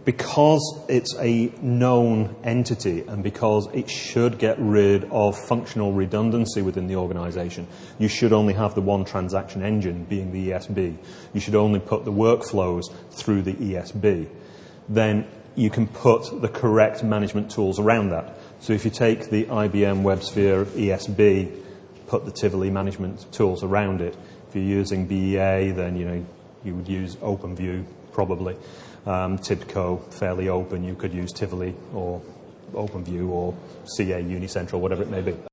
because it's a known entity and because it should get rid of functional redundancy within the organization, you should only have the one transaction engine, being the ESB. You should only put the workflows through the ESB. Then you can put the correct management tools around that. So if you take the IBM WebSphere ESB, put the Tivoli management tools around it. If you're using BEA, then you would use OpenView probably. TIBCO, fairly open. You could use Tivoli or OpenView or CA Unicentral, whatever it may be.